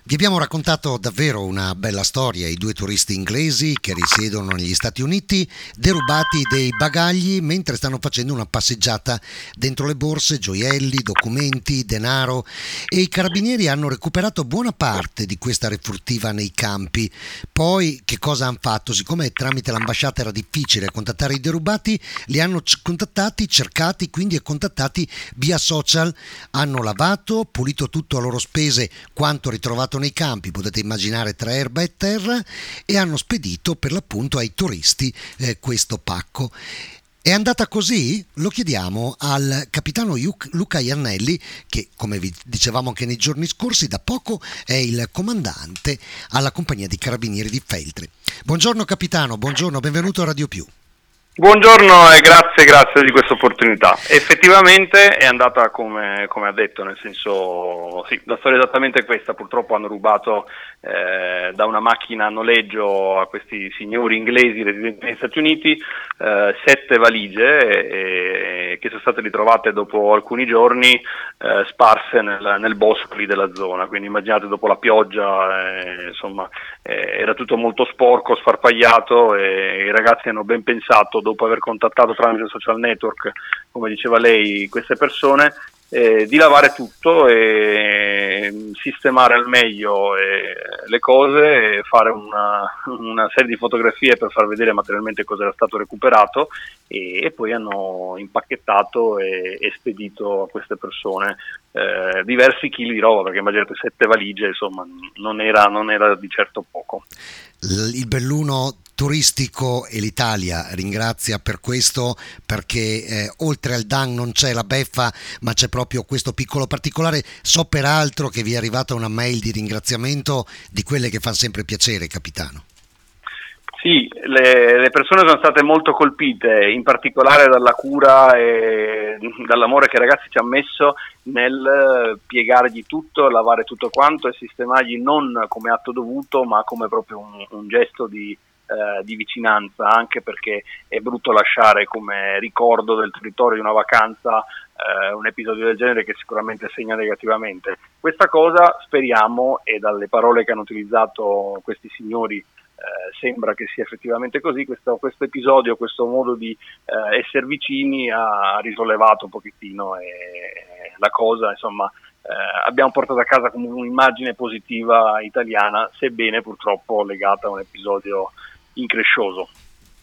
Vi abbiamo raccontato davvero una bella storia, i due turisti inglesi che risiedono negli Stati Uniti, derubati dei bagagli mentre stanno facendo una passeggiata dentro le borse, gioielli, documenti, denaro, e i carabinieri hanno recuperato buona parte di questa refurtiva nei campi. Poi che cosa hanno fatto? Siccome tramite l'ambasciata era difficile contattare i derubati, li hanno contattati, cercati quindi e contattati via social, hanno lavato, pulito tutto a loro spese quanto ritrovato nei campi, potete immaginare tra erba e terra, e hanno spedito per l'appunto ai turisti questo pacco. È andata così? Lo chiediamo al capitano Luca Iannelli, che come vi dicevamo anche nei giorni scorsi da poco è il comandante alla compagnia di carabinieri di Feltre. Buongiorno capitano, buongiorno, benvenuto a Radio Più. Buongiorno e grazie di questa opportunità. Effettivamente è andata come ha detto, nel senso, sì, la storia è esattamente questa. Purtroppo hanno rubato da una macchina a noleggio a questi signori inglesi residenti negli Stati Uniti 7 valigie che sono state ritrovate dopo alcuni giorni sparse nel bosco lì della zona. Quindi immaginate, dopo la pioggia, era tutto molto sporco, sfarpagliato, e i ragazzi hanno ben pensato, dopo aver contattato tramite social network, come diceva lei, queste persone, di lavare tutto e sistemare al meglio le cose, e fare una serie di fotografie per far vedere materialmente cosa era stato recuperato, e poi hanno impacchettato e spedito a queste persone diversi chili di roba, perché immaginate 7 valigie, insomma, non era di certo poco. Il belluno turistico, e l'Italia ringrazia per questo, perché oltre al Dan non c'è la beffa, ma c'è proprio questo piccolo particolare. So peraltro che vi è arrivata una mail di ringraziamento, di quelle che fanno sempre piacere, capitano. Sì, le persone sono state molto colpite, in particolare dalla cura e dall'amore che i ragazzi ci hanno messo nel piegargli tutto, lavare tutto quanto e sistemargli non come atto dovuto, ma come proprio un gesto di vicinanza, anche perché è brutto lasciare come ricordo del territorio di una vacanza un episodio del genere, che sicuramente segna negativamente. Questa cosa, speriamo, e dalle parole che hanno utilizzato questi signori sembra che sia effettivamente così, questo episodio, questo modo di essere vicini ha risollevato un pochettino la cosa, insomma. Abbiamo portato a casa come un'immagine positiva italiana, sebbene purtroppo legata a un episodio increscioso.